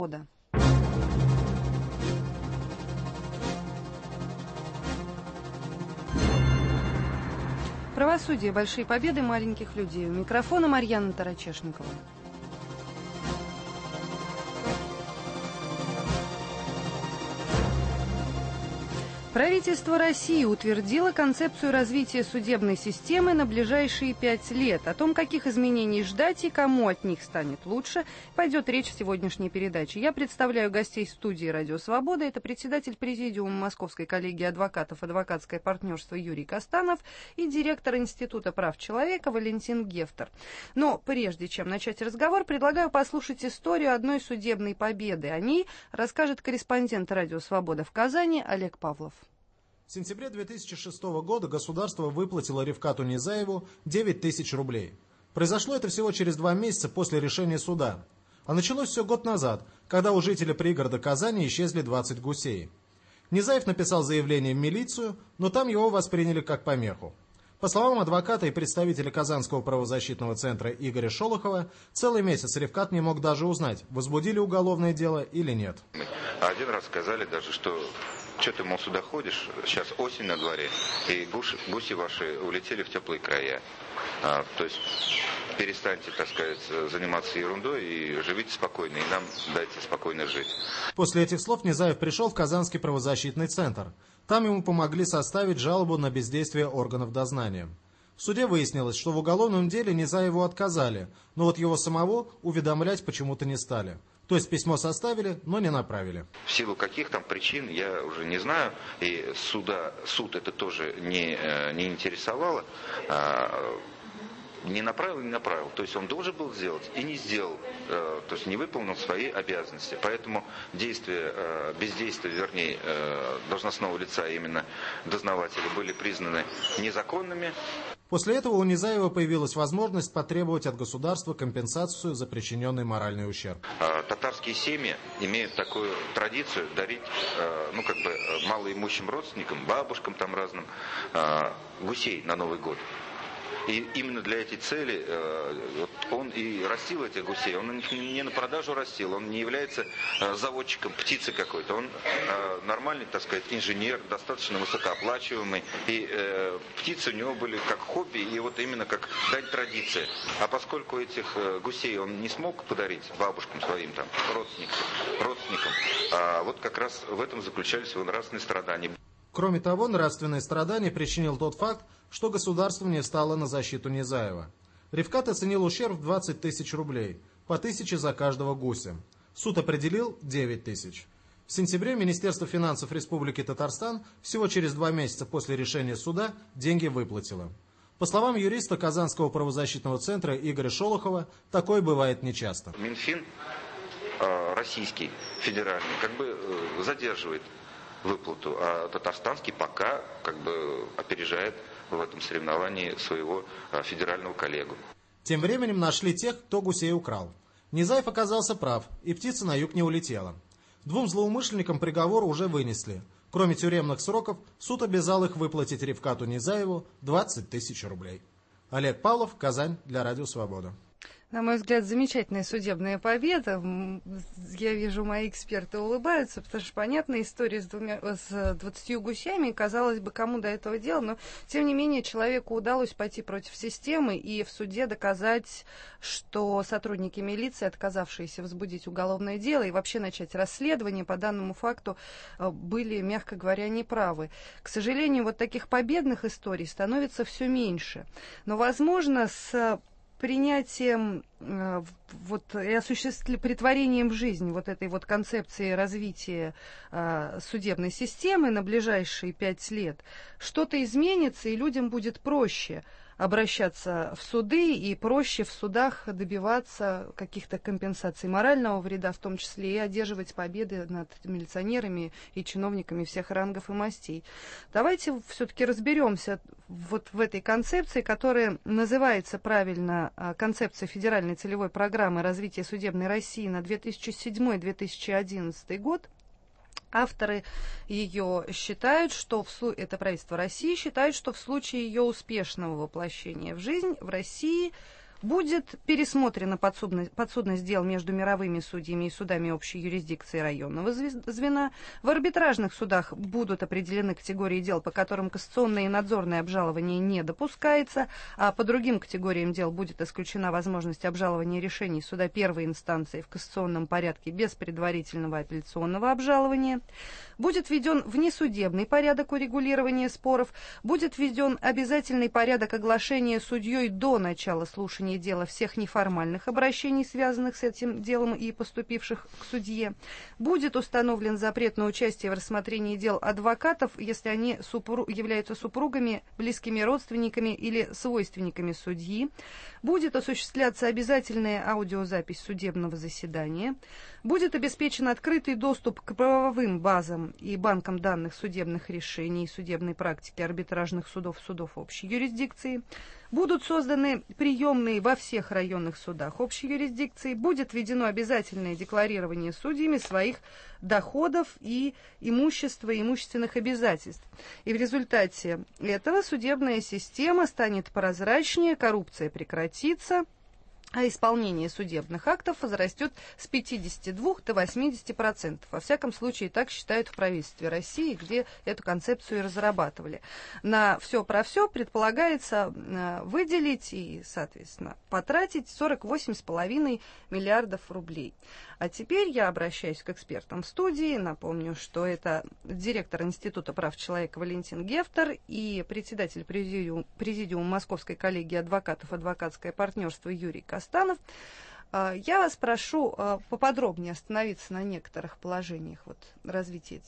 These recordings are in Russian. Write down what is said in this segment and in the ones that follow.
Свобода». Правосудие. Большие победы маленьких людей. У микрофона Марьяна Тарачешникова. Правительство России утвердило концепцию развития судебной системы на ближайшие 5 лет. О том, каких изменений ждать и кому от них станет лучше, пойдет речь в сегодняшней передаче. Я представляю гостей студии «Радио Свобода». Это председатель президиума Московской коллегии адвокатов «Адвокатское партнерство» Юрий Костанов и директор Института прав человека Валентин Гефтер. Но прежде чем начать разговор, предлагаю послушать историю одной судебной победы. О ней расскажет корреспондент «Радио Свобода» в Казани Олег Павлов. В сентябре 2006 года государство выплатило Рифкату Низаеву 9 тысяч рублей. Произошло это всего через 2 месяца после решения суда. А началось все год назад, когда у жителя пригорода Казани исчезли 20 гусей. Низаев написал заявление в милицию, но там его восприняли как помеху. По словам адвоката и представителя Казанского правозащитного центра Игоря Шолохова, целый месяц Рифкат не мог даже узнать, возбудили уголовное дело или нет. Один раз сказали даже, что ты, мол, сюда ходишь, сейчас осень на дворе, и гуси ваши улетели в теплые края. То есть перестаньте, так сказать, заниматься ерундой и живите спокойно, и нам дайте спокойно жить. После этих слов Низаев пришел в Казанский правозащитный центр. Там ему помогли составить жалобу на бездействие органов дознания. В суде выяснилось, что в уголовном деле Низаеву отказали, но вот его самого уведомлять почему-то не стали. То есть письмо составили, но не направили. В силу каких там причин, я уже не знаю, и суд это тоже не интересовало. Не направил. То есть он должен был сделать и не сделал, то есть не выполнил свои обязанности. Поэтому бездействие, вернее, должностного лица, именно дознавателя, были признаны незаконными. После этого у Низаева появилась возможность потребовать от государства компенсацию за причиненный моральный ущерб. Татарские семьи имеют такую традицию дарить, малоимущим родственникам, бабушкам там разным, гусей на Новый год. И именно для этой цели он и растил этих гусей. Он их не на продажу растил, он не является заводчиком птицы какой-то. Он нормальный, так сказать, инженер, достаточно высокооплачиваемый. И птицы у него были как хобби, и вот именно как дань традиции. А поскольку этих гусей он не смог подарить бабушкам своим, там, родственникам, вот как раз в этом заключались его нравственные страдания. Кроме того, нравственные страдания причинил тот факт, что государство не встало на защиту Низаева. Рифкат оценил ущерб в 20 тысяч рублей, по 1000 за каждого гуся. Суд определил 9 тысяч. В сентябре Министерство финансов Республики Татарстан всего через 2 месяца после решения суда деньги выплатило. По словам юриста Казанского правозащитного центра Игоря Шолохова, такое бывает нечасто. Минфин российский, федеральный, задерживает выплату, а татарстанский пока опережает в этом соревновании своего федерального коллегу. Тем временем нашли тех, кто гусей украл. Низаев оказался прав, и птица на юг не улетела. 2 злоумышленникам приговор уже вынесли. Кроме тюремных сроков, суд обязал их выплатить Рифкату Низаеву 20 тысяч рублей. Олег Павлов, Казань, для Радио Свобода. На мой взгляд, замечательная судебная победа. Я вижу, мои эксперты улыбаются, потому что, понятная история с 20 гусями, казалось бы, кому до этого дела, но, тем не менее, человеку удалось пойти против системы и в суде доказать, что сотрудники милиции, отказавшиеся возбудить уголовное дело и вообще начать расследование по данному факту, были, мягко говоря, неправы. К сожалению, вот таких победных историй становится все меньше. Но, возможно, с принятием и претворением в жизнь вот этой вот концепции развития судебной системы на ближайшие 5 лет что-то изменится, и людям будет проще обращаться в суды и проще в судах добиваться каких-то компенсаций морального вреда, в том числе и одерживать победы над милиционерами и чиновниками всех рангов и мастей. Давайте все-таки разберемся вот в этой концепции, которая называется правильно «Концепция федеральной целевой программы развития судебной России на 2007-2011 год». Авторы ее считают, что это правительство России считает, что в случае ее успешного воплощения в жизнь в России Будет пересмотрена подсудность дел между мировыми судьями и судами общей юрисдикции районного звена. В арбитражных судах будут определены категории дел, по которым кассационное и надзорное обжалование не допускается, а по другим категориям дел будет исключена возможность обжалования решений суда первой инстанции в кассационном порядке без предварительного апелляционного обжалования. Будет введен внесудебный порядок урегулирования споров, будет введен обязательный порядок оглашения судьей до начала слушания дела всех неформальных обращений, связанных с этим делом и поступивших к судье. Будет установлен запрет на участие в рассмотрении дел адвокатов, если они являются супругами, близкими родственниками или свойственниками судьи. Будет осуществляться обязательная аудиозапись судебного заседания. Будет обеспечен открытый доступ к правовым базам и банкам данных судебных решений и судебной практики арбитражных судов, судов общей юрисдикции. Будут созданы приемные во всех районных судах общей юрисдикции. Будет введено обязательное декларирование судьями своих доходов и имущества, и имущественных обязательств. И в результате этого судебная система станет прозрачнее, коррупция прекратится, а исполнение судебных актов возрастет с 52 до 80%. Во всяком случае, так считают в правительстве России, где эту концепцию и разрабатывали. На все про все предполагается выделить и, соответственно, потратить 48,5 миллиардов рублей. А теперь я обращаюсь к экспертам в студии. Напомню, что это директор Института прав человека Валентин Гефтер и председатель президиума Московской коллегии адвокатов «Адвокатское партнерство» Юрий Костанов. Я вас прошу поподробнее остановиться на некоторых положениях развития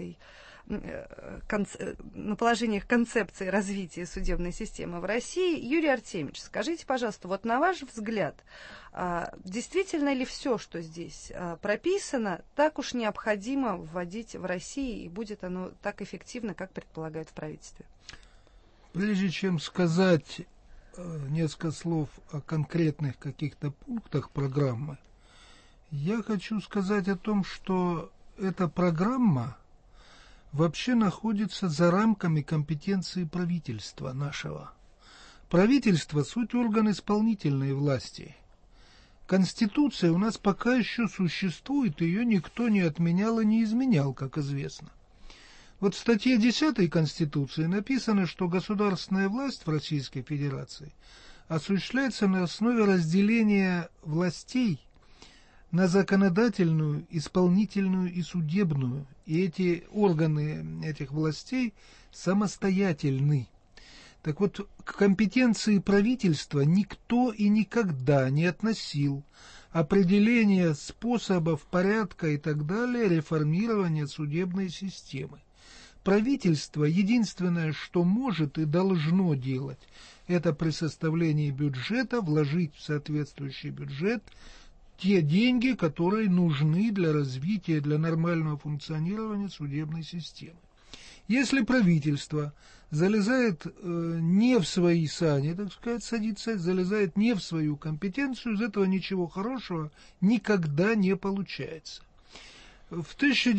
на положениях концепции развития судебной системы в России. Юрий Артемьевич, скажите, пожалуйста, на ваш взгляд, действительно ли все, что здесь прописано, так уж необходимо вводить в России, и будет оно так эффективно, как предполагают в правительстве? Прежде чем сказать несколько слов о конкретных каких-то пунктах программы, я хочу сказать о том, что эта программа вообще находится за рамками компетенции правительства нашего. Правительство – суть орган исполнительной власти. Конституция у нас пока еще существует, ее никто не отменял и не изменял, как известно. В статье 10 Конституции написано, что государственная власть в Российской Федерации осуществляется на основе разделения властей на законодательную, исполнительную и судебную. И эти органы этих властей самостоятельны. Так вот, к компетенции правительства никто и никогда не относил определение способов, порядка и так далее реформирования судебной системы. Правительство единственное, что может и должно делать, это при составлении бюджета вложить в соответствующий бюджет те деньги, которые нужны для развития, для нормального функционирования судебной системы. Если правительство залезает не в свои сани, так сказать, садится, залезает не в свою компетенцию, из этого ничего хорошего никогда не получается. В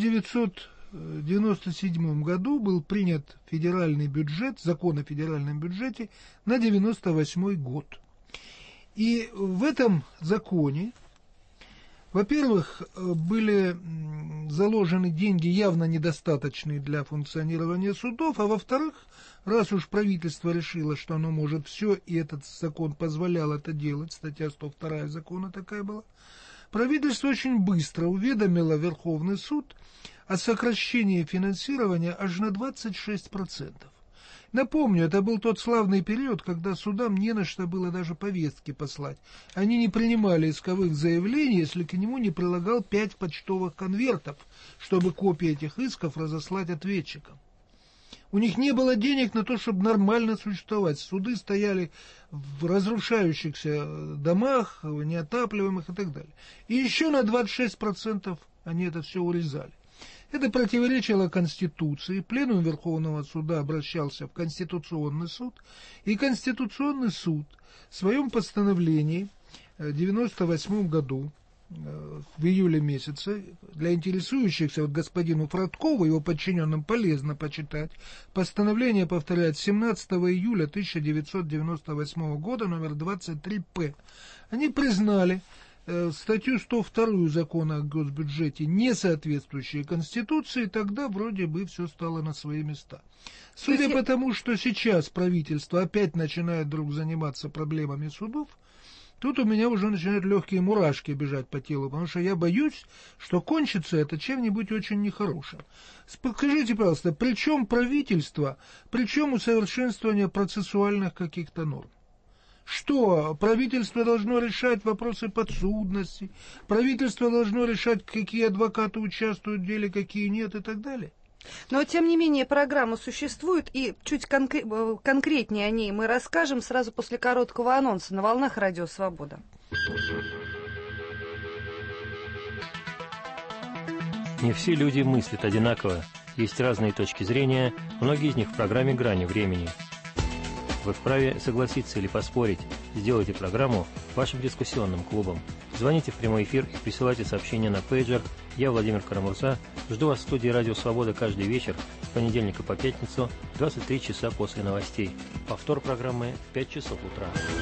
1997 году был принят федеральный бюджет, закон о федеральном бюджете на 1998 год. И в этом законе, во-первых, были заложены деньги явно недостаточные для функционирования судов, а во-вторых, раз уж правительство решило, что оно может все, и этот закон позволял это делать, статья 102 закона такая была, правительство очень быстро уведомило Верховный суд о сокращении финансирования аж на 26%. Напомню, это был тот славный период, когда судам не на что было даже повестки послать. Они не принимали исковых заявлений, если к нему не прилагал 5 почтовых конвертов, чтобы копии этих исков разослать ответчикам. У них не было денег на то, чтобы нормально существовать. Суды стояли в разрушающихся домах, неотапливаемых и так далее. И еще на 26% они это все урезали. Это противоречило Конституции. Пленум Верховного суда обращался в Конституционный суд, и Конституционный суд в своем постановлении в 1998 году в июле месяце. Для интересующихся, вот господину Фродкову, его подчиненным, полезно почитать. Постановление, повторяет, 17 июля 1998 года, номер 23-П. Они признали статью 102 закона о госбюджете, не соответствующей Конституции, тогда вроде бы все стало на свои места. Судя по тому, что сейчас правительство опять начинает вдруг заниматься проблемами судов, тут у меня уже начинают легкие мурашки бежать по телу, потому что я боюсь, что кончится это чем-нибудь очень нехорошим. Скажите, пожалуйста, при чем правительство, при чем усовершенствование процессуальных каких-то норм? Что, правительство должно решать вопросы подсудности, правительство должно решать, какие адвокаты участвуют в деле, какие нет и так далее? Но, тем не менее, программа существует, и чуть конкретнее о ней мы расскажем сразу после короткого анонса на волнах Радио Свобода. Не все люди мыслят одинаково, есть разные точки зрения, многие из них в программе «Грани времени». Вы вправе согласиться или поспорить. Сделайте программу вашим дискуссионным клубом. Звоните в прямой эфир и присылайте сообщения на пейджер. Я, Владимир Карамурза, жду вас в студии «Радио Свобода» каждый вечер с понедельника по пятницу, 23 часа после новостей. Повтор программы в 5 часов утра.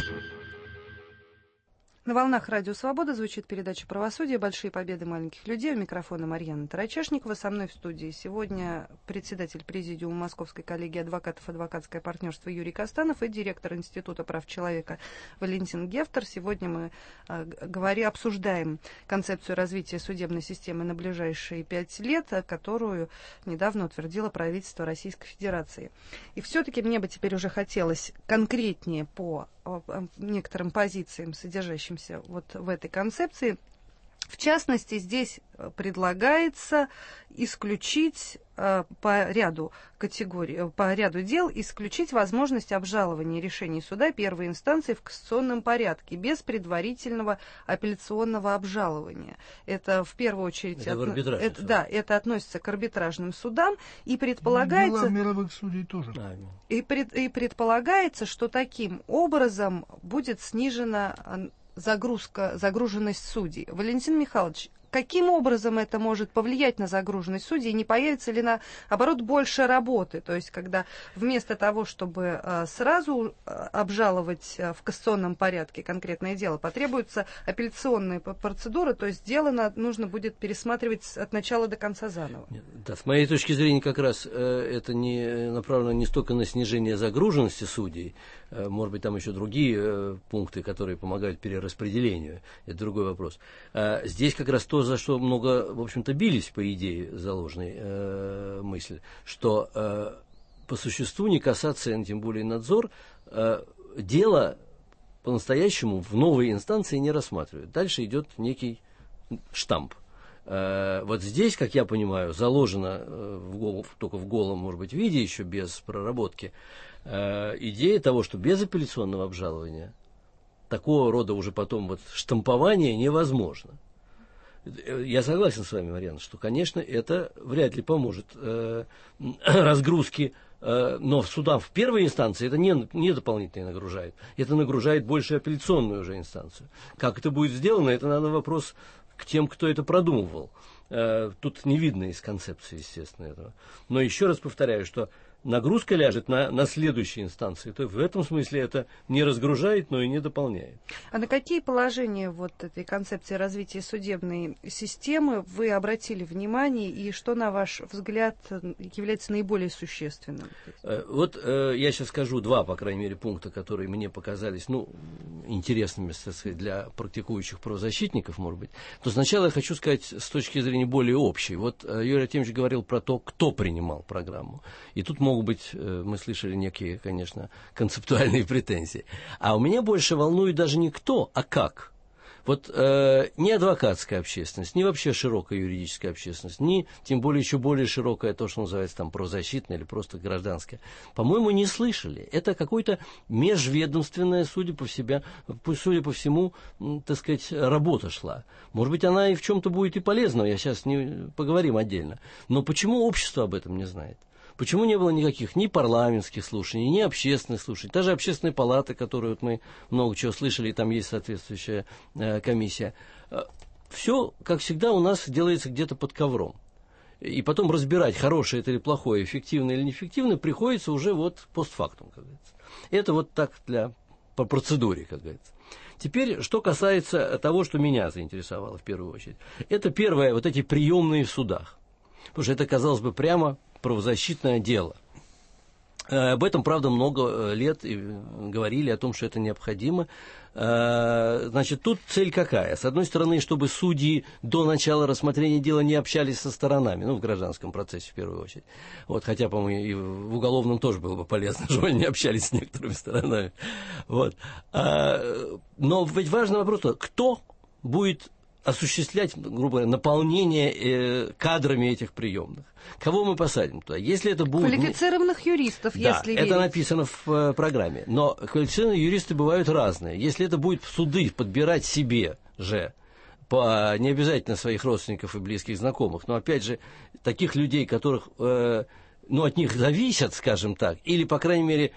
На волнах Радио Свобода звучит передача «Правосудие. Большие победы маленьких людей». У микрофона Марьяна Тарачешникова. Со мной в студии сегодня председатель президиума Московской коллегии адвокатов «Адвокатское партнерство» Юрий Костанов и директор Института прав человека Валентин Гефтер. Сегодня мы обсуждаем концепцию развития судебной системы на ближайшие 5 лет, которую недавно утвердило правительство Российской Федерации. И все-таки мне бы теперь уже хотелось конкретнее по некоторым позициям, содержащимся вот в этой концепции. В частности, здесь предлагается исключить по ряду категорий, по ряду дел исключить возможность обжалования решений суда первой инстанции в кассационном порядке без предварительного апелляционного обжалования. Это в первую очередь это относится к арбитражным судам и предполагается дела мировых судей тоже. И предполагается, что таким образом будет снижена загруженность судей. Валентин Михайлович, каким образом это может повлиять на загруженность судей? Не появится ли, наоборот, больше работы? То есть, когда вместо того, чтобы сразу обжаловать в кассационном порядке конкретное дело, потребуется апелляционная процедура, то есть дело нужно будет пересматривать от начала до конца заново. Да, с моей точки зрения, как раз это не направлено не столько на снижение загруженности судей, может быть, там еще другие пункты, которые помогают перераспределению. Это другой вопрос. Здесь как раз то, за что много, в общем-то, бились, по идее, заложенной мысли, что по существу не касаться, тем более надзор, дело по-настоящему в новой инстанции не рассматривают. Дальше идет некий штамп. Вот здесь, как я понимаю, заложено только в голом, может быть, виде, еще без проработки, идея того, что без апелляционного обжалования такого рода уже потом вот штампование невозможно. Я согласен с вами, Марьяна, что, конечно, это вряд ли поможет разгрузке, но судам в первой инстанции это не дополнительно нагружает. Это нагружает больше апелляционную уже инстанцию. Как это будет сделано, это надо вопрос к тем, кто это продумывал. Тут не видно из концепции, естественно, этого. Но еще раз повторяю, что нагрузка ляжет на следующей инстанции. То есть в этом смысле это не разгружает, но и не дополняет. А на какие положения вот этой концепции развития судебной системы вы обратили внимание, и что, на ваш взгляд, является наиболее существенным? Вот я сейчас скажу два, по крайней мере, пункта, которые мне показались интересными, так сказать, для практикующих правозащитников, может быть. То сначала я хочу сказать с точки зрения более общей. Вот Юрий Артемьевич говорил про то, кто принимал программу. И тут могут быть, мы слышали некие, конечно, концептуальные претензии. А у меня больше волнует даже не кто, а как. Вот ни адвокатская общественность, ни вообще широкая юридическая общественность, ни тем более еще более широкая, то, что называется там правозащитная или просто гражданская, по-моему, не слышали. Это какое-то межведомственное, судя по всему, так сказать, работа шла. Может быть, она и в чем-то будет и полезна, я сейчас не поговорим отдельно. Но почему общество об этом не знает? Почему не было никаких ни парламентских слушаний, ни общественных слушаний? Даже общественной палаты, которую вот мы много чего слышали, и там есть соответствующая комиссия. все, как всегда, у нас делается где-то под ковром. И потом разбирать, хорошее это или плохое, эффективное или неэффективное, приходится уже вот постфактум, как говорится. Это вот так по процедуре, как говорится. Теперь, что касается того, что меня заинтересовало в первую очередь. Это первое, вот эти приемные в судах. Потому что это, казалось бы, прямо правозащитное дело. Об этом, правда, много лет говорили о том, что это необходимо. Значит, тут цель какая? С одной стороны, чтобы судьи до начала рассмотрения дела не общались со сторонами, в гражданском процессе в первую очередь. Вот, хотя, по-моему, и в уголовном тоже было бы полезно, чтобы они не общались с некоторыми сторонами. Вот. Но ведь важный вопрос, кто будет осуществлять, грубо говоря, наполнение кадрами этих приемных. Кого мы посадим туда? Если это будут... Квалифицированных юристов, да, если это верить. написано в программе. Но квалифицированные юристы бывают разные. Если это будет суды подбирать себе же, не обязательно своих родственников и близких знакомых, но, опять же, таких людей, которых... от них зависят, скажем так, или, по крайней мере,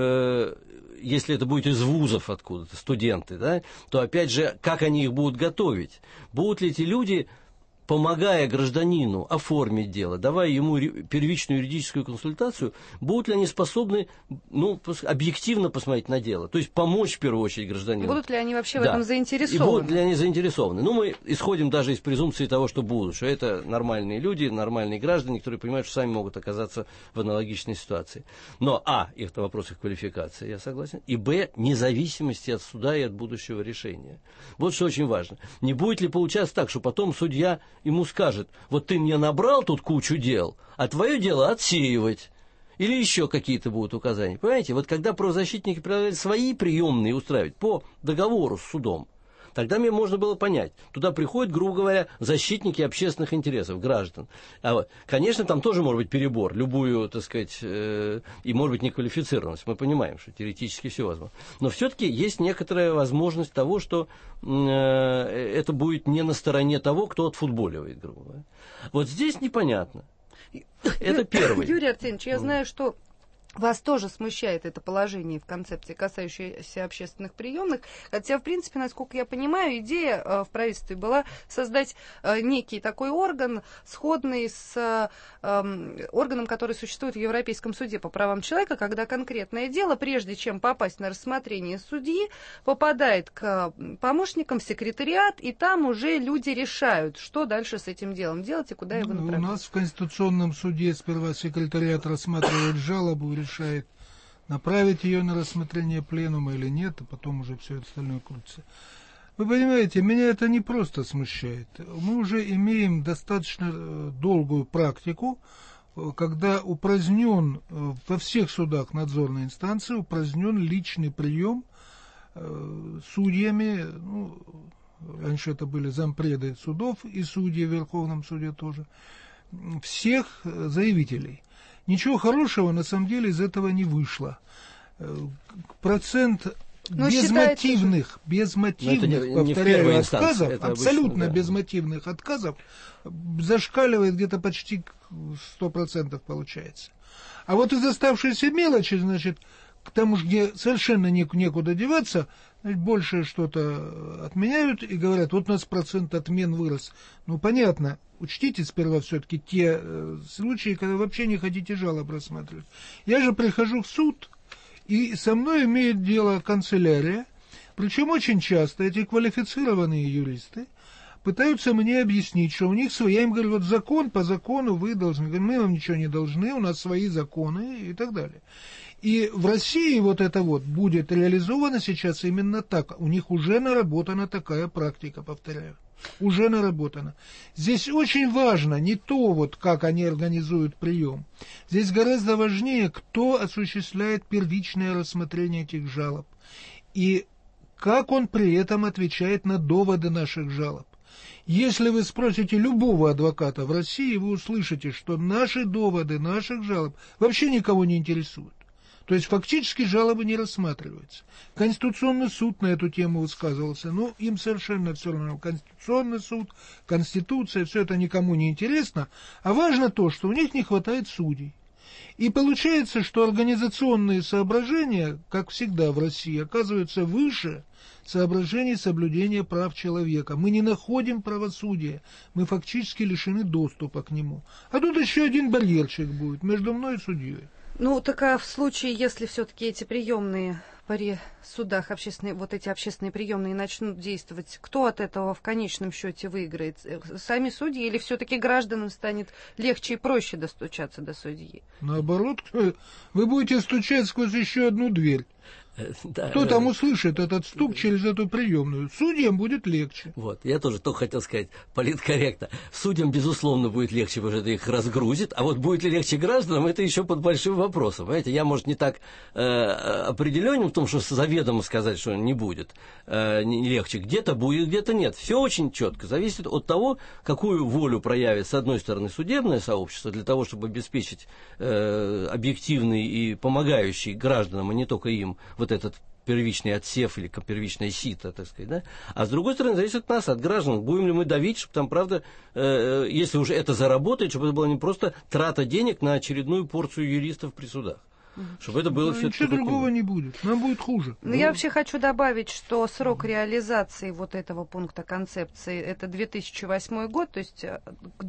если это будет из вузов откуда-то, студенты, да, то, опять же, как они их будут готовить? Будут ли эти люди, помогая гражданину оформить дело, давая ему первичную юридическую консультацию, будут ли они способны объективно посмотреть на дело, то есть помочь в первую очередь гражданину? Будут ли они вообще в этом заинтересованы? И будут ли они заинтересованы? Мы исходим даже из презумпции того, что будут, что это нормальные люди, нормальные граждане, которые понимают, что сами могут оказаться в аналогичной ситуации. Но, это вопрос их квалификации, я согласен, и, независимости от суда и от будущего решения. Вот что очень важно. Не будет ли получаться так, что потом судья ему скажет: вот ты мне набрал тут кучу дел, а твое дело отсеивать. Или еще какие-то будут указания. Понимаете, вот когда правозащитники предлагали свои приемные устраивать по договору с судом, тогда мне можно было понять. Туда приходят, грубо говоря, защитники общественных интересов, граждан. Конечно, там тоже может быть перебор, любую, так сказать, и может быть неквалифицированность. Мы понимаем, что теоретически все возможно. Но все-таки есть некоторая возможность того, что это будет не на стороне того, кто отфутболивает, грубо говоря. Вот здесь непонятно. Это первый. Юрий Артемьевич, я знаю, что вас тоже смущает это положение в концепции, касающейся общественных приемных. Хотя, в принципе, насколько я понимаю, идея в правительстве была создать некий такой орган, сходный с органом, который существует в Европейском суде по правам человека, когда конкретное дело, прежде чем попасть на рассмотрение судьи, попадает к помощникам в секретариат, и там уже люди решают, что дальше с этим делом делать и куда его направить. У нас в Конституционном суде сперва секретариат рассматривает жалобу, решает, направить ее на рассмотрение пленума или нет, а потом уже все остальное крутится. Вы понимаете, меня это не просто смущает. Мы уже имеем достаточно долгую практику, когда упразднен во всех судах надзорной инстанции, упразднен личный прием судьями, раньше это были зампреды судов и судьи в Верховном суде тоже, всех заявителей. Ничего хорошего на самом деле из этого не вышло. Процент безмотивных, повторяю, отказов, абсолютно безмотивных отказов зашкаливает где-то почти 100% получается. А вот из оставшейся мелочи, значит, к тому, где совершенно некуда деваться, больше что-то отменяют и говорят: вот у нас процент отмен вырос. Понятно, учтите сперва все-таки те случаи, когда вообще не хотите жалоб рассматривать. Я же прихожу в суд, и со мной имеет дело канцелярия, причем очень часто эти квалифицированные юристы пытаются мне объяснить, что у них свои. Я им говорю: вот закон, по закону вы должны. Мы вам ничего не должны, у нас свои законы и так далее. И в России вот это будет реализовано сейчас именно так. У них уже наработана такая практика, повторяю. Уже наработана. Здесь очень важно не то, как они организуют прием. Здесь гораздо важнее, кто осуществляет первичное рассмотрение этих жалоб. И как он при этом отвечает на доводы наших жалоб. Если вы спросите любого адвоката в России, вы услышите, что наши доводы, наших жалоб вообще никого не интересуют. То есть фактически жалобы не рассматриваются. Конституционный суд на эту тему высказывался, им совершенно все равно. Конституционный суд, Конституция, все это никому не интересно. А важно то, что у них не хватает судей. И получается, что организационные соображения, как всегда в России, оказываются выше соображений соблюдения прав человека. Мы не находим правосудия, мы фактически лишены доступа к нему. А тут еще один барьерчик будет между мной и судьей. Ну, так а в случае, если все-таки эти приемные при судах, вот эти общественные приемные начнут действовать, кто от этого в конечном счете выиграет? Сами судьи или все-таки гражданам станет легче и проще достучаться до судьи? Наоборот, вы будете стучать сквозь еще одну дверь. Да, кто там услышит этот стук через эту приемную? Судьям будет легче. Вот, я тоже только хотел сказать политкорректно. Судьям, безусловно, будет легче, потому что это их разгрузит, а вот будет ли легче гражданам, это еще под большим вопросом. Понимаете, я, может, не так определенен в том, что заведомо сказать, что не будет не легче. Где-то будет, где-то нет. Все очень четко. Зависит от того, какую волю проявит, с одной стороны, судебное сообщество для того, чтобы обеспечить объективный и помогающий гражданам, а не только им, вот этот первичный отсев или первичное сито, так сказать, да? А с другой стороны, зависит от нас, от граждан. Будем ли мы давить, чтобы там, правда, если уже это заработает, чтобы это была не просто трата денег на очередную порцию юристов при судах. Чтобы это было все-таки... Ничего другого не будет. Нам будет хуже. Ну, я вообще хочу добавить, что срок реализации вот этого пункта концепции это 2008 год, то есть к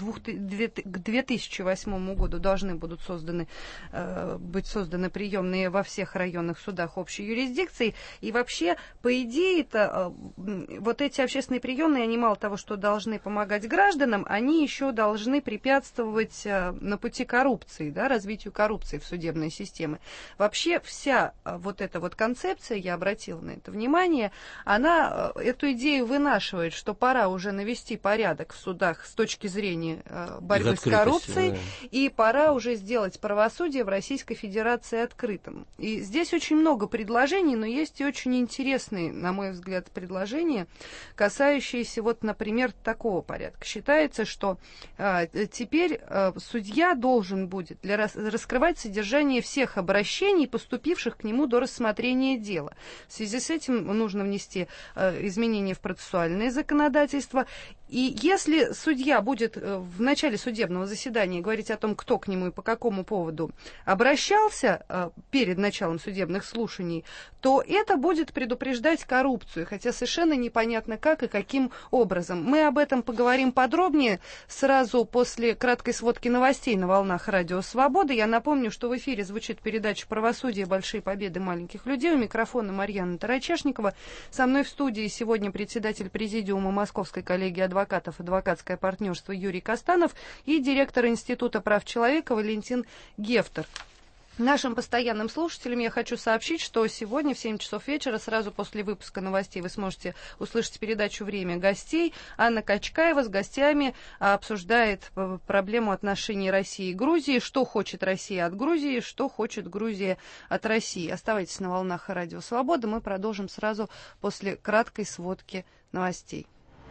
2008 году должны будут быть созданы приемные во всех районных судах общей юрисдикции. И вообще, по идее-то, вот эти общественные приемные, они мало того, что должны помогать гражданам, они еще должны препятствовать на пути коррупции, да, развитию коррупции в судебной системе. Вообще вся вот эта вот концепция, я обратила на это внимание, она эту идею вынашивает, что пора уже навести порядок в судах с точки зрения борьбы с коррупцией, да. И пора уже сделать правосудие в Российской Федерации открытым. И здесь очень много предложений, но есть и очень интересные, на мой взгляд, предложения, касающиеся вот, например, такого порядка. Считается, что теперь судья должен будет раскрывать содержание всех обращений, поступивших к нему до рассмотрения дела. В связи с этим нужно внести изменения в процессуальное законодательство. И если судья будет в начале судебного заседания говорить о том, кто к нему и по какому поводу обращался перед началом судебных слушаний, то это будет предупреждать коррупцию, хотя совершенно непонятно как и каким образом. Мы об этом поговорим подробнее сразу после краткой сводки новостей на волнах Радио Свобода. Я напомню, что в эфире звучит передача «Правосудие. Большие победы маленьких людей». У микрофона Марьяна Тарачешникова. Со мной в студии сегодня председатель президиума Московской коллегии адвокатов «Адвокатское партнерство» Юрий Костанов и директор Института прав человека Валентин Гефтер. Нашим постоянным слушателям я хочу сообщить, что сегодня в 7 часов вечера, сразу после выпуска новостей, вы сможете услышать передачу «Время гостей». Анна Качкаева с гостями обсуждает проблему отношений России и Грузии, что хочет Россия от Грузии, что хочет Грузия от России. Оставайтесь на волнах Радио Свобода, мы продолжим сразу после краткой сводки новостей.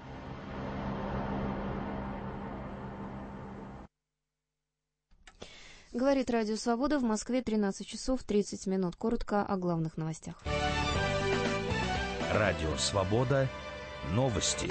Говорит Радио Свобода, в Москве 13 часов 30 минут. Коротко о главных новостях. Радио Свобода. Новости.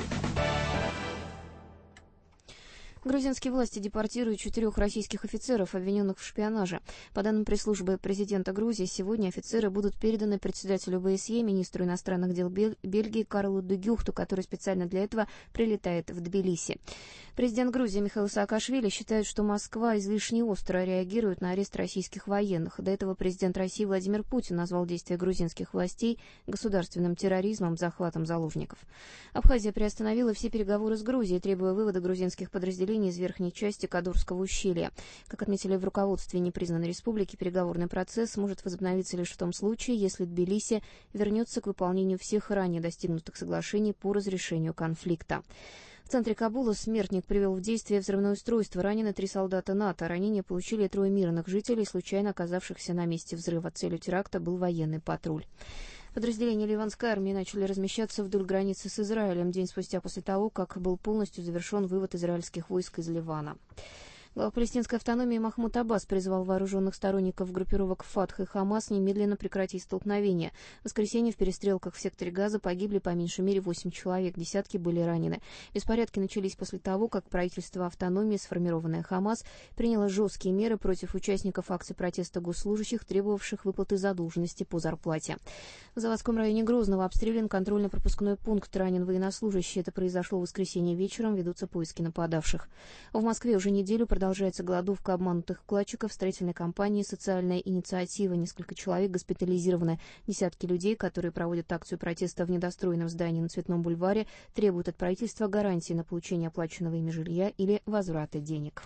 Грузинские власти депортируют 4 российских офицеров, обвиненных в шпионаже. По данным пресс-службы президента Грузии, сегодня офицеры будут переданы председателю ОБСЕ, министру иностранных дел Бельгии Карлу де Гюхту, который специально для этого прилетает в Тбилиси. Президент Грузии Михаил Саакашвили считает, что Москва излишне остро реагирует на арест российских военных. До этого президент России Владимир Путин назвал действия грузинских властей государственным терроризмом, захватом заложников. Абхазия приостановила все переговоры с Грузией, требуя вывода грузинских подразделений из верхней части Кадурского ущелья. Как отметили в руководстве непризнанной республики, переговорный процесс может возобновиться лишь в том случае, если Тбилиси вернется к выполнению всех ранее достигнутых соглашений по разрешению конфликта. В центре Кабула смертник привел в действие взрывное устройство. Ранены 3 солдата НАТО. Ранения получили 3 мирных жителей, случайно оказавшихся на месте взрыва. Целью теракта был военный патруль. Подразделения ливанской армии начали размещаться вдоль границы с Израилем день спустя после того, как был полностью завершен вывод израильских войск из Ливана. Глава палестинской автономии Махмуд Аббас призвал вооруженных сторонников группировок «Фатх» и «Хамас» немедленно прекратить столкновения. В воскресенье в перестрелках в секторе Газа погибли по меньшей мере 8 человек, десятки были ранены. Беспорядки начались после того, как правительство автономии, сформированное «Хамас», приняло жесткие меры против участников акций протеста госслужащих, требовавших выплаты задолженности по зарплате. В заводском районе Грозного обстрелян контрольно-пропускной пункт, ранен военнослужащий. Это произошло в воскресенье вечером, ведутся поиски нападавших. В Москве уже неделю продолжается голодовка обманутых вкладчиков строительной компании «Социальная инициатива». Несколько человек госпитализированы. Десятки людей, которые проводят акцию протеста в недостроенном здании на Цветном бульваре, требуют от правительства гарантии на получение оплаченного ими жилья или возврата денег.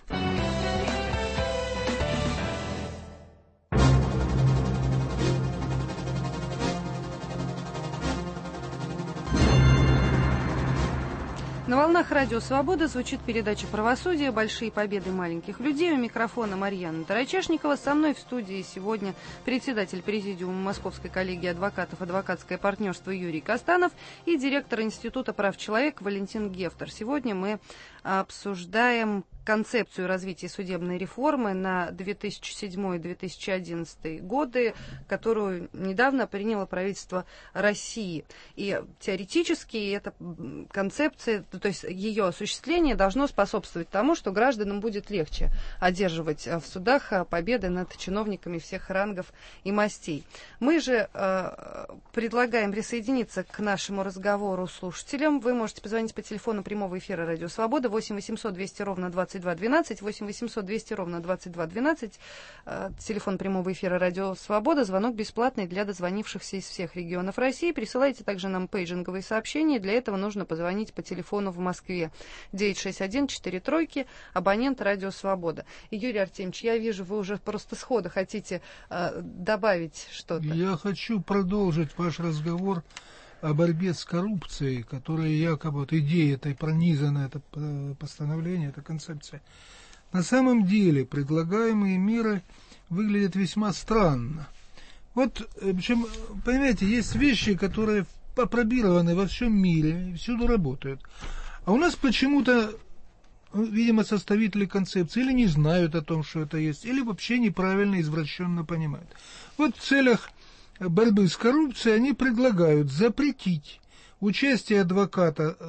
На волнах Радио Свобода звучит передача «Правосудие. Большие победы маленьких людей». У микрофона Марьяна Тарачешникова. Со мной в студии сегодня председатель президиума Московской коллегии адвокатов «Адвокатское партнерство» Юрий Костанов и директор Института прав человека Валентин Гефтер. Сегодня мы обсуждаем концепцию развития судебной реформы на 2007-2011 годы, которую недавно приняло правительство России. И теоретически эта концепция, то есть ее осуществление должно способствовать тому, что гражданам будет легче одерживать в судах победы над чиновниками всех рангов и мастей. Мы же предлагаем присоединиться к нашему разговору слушателям. Вы можете позвонить по телефону прямого эфира «Радио Свобода» 8 800 200 ровно 2212, 8 800 200 ровно 2212, телефон прямого эфира «Радио Свобода», звонок бесплатный для дозвонившихся из всех регионов России. Присылайте также нам пейджинговые сообщения. Для этого нужно позвонить по телефону в Москве 961-4 абонент «Радио Свобода». И, Юрий Артемьевич, я вижу, вы уже просто сходу хотите добавить что-то. Я хочу продолжить ваш разговор о борьбе с коррупцией, которая якобы, вот идея этой пронизана, это постановление, эта концепция. На самом деле предлагаемые меры выглядят весьма странно. Вот, причем, понимаете, есть вещи, которые опробированы во всем мире, всюду работают. А у нас почему-то, видимо, составители концепции или не знают о том, что это есть, или вообще неправильно, извращенно понимают. Вот в целях борьбы с коррупцией они предлагают запретить участие адвоката,